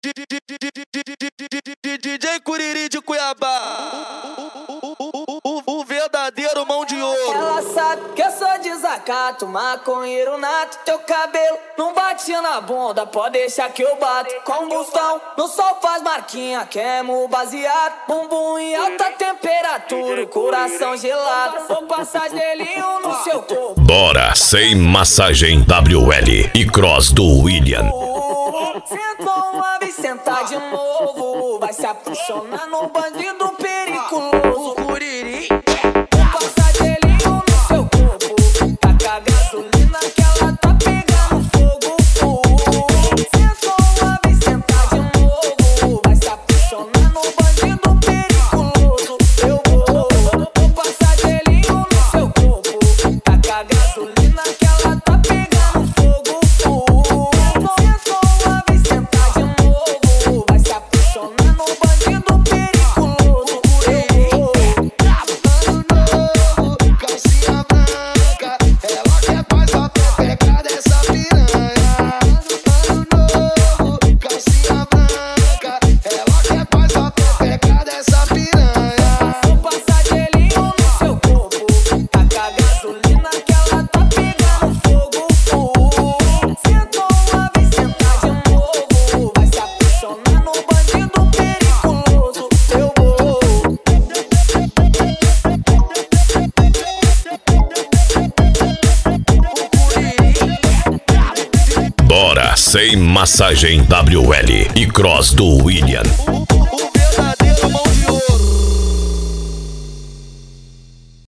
DJ Curiri de Cuiabá, o verdadeiro mão de ouro. Ela sabe que eu sou desacato, maconheiro nato. Teu cabelo não bate na bunda, pode deixar que eu bato. Combustão, no sol faz marquinha, queimo baseado. Bumbum em alta temperatura, coração gelado. Vou passar gelinho no seu corpo. Bora sem massagem WL e cross do William. Sentou uma vez, sentar de novo. Vai se apaixonar no bandido periculoso. Curiri. Vou passar gelinho no seu corpo. Taca gasolina que ela tá pegando fogo. Sentou uma vez, sentar de novo. Vai se apaixonar no bandido periculoso. Eu vou passar gelinho no seu corpo. Taca gasolina que ela tá pegando fogo. Sentou uma vez, sentar de novo. Vai se apaixonar no bandido periculoso. Calcinha branca, ela quer paz pra pegar dessa piranha. Ano novo, calcinha branca, ela quer paz pra pegar dessa piranha. Vou passar gelinho no seu corpo. Taca gasolina que ela tá pegando fogo. Sentou uma vez, sentar de novo. Vai se apaixonar no bandido periculoso. Eu vou. Bora sem massagem WL e cross do William.